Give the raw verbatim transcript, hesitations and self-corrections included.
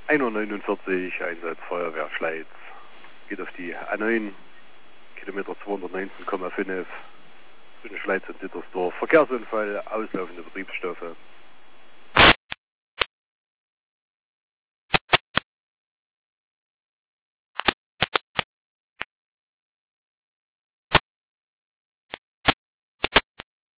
hundertneunundvierzig, Einsatz Feuerwehr Schleiz. Geht auf die A neun, Kilometer zweihundertneunzehn Komma fünf zwischen Schleiz und Dittersdorf. Verkehrsunfall, auslaufende Betriebsstoffe.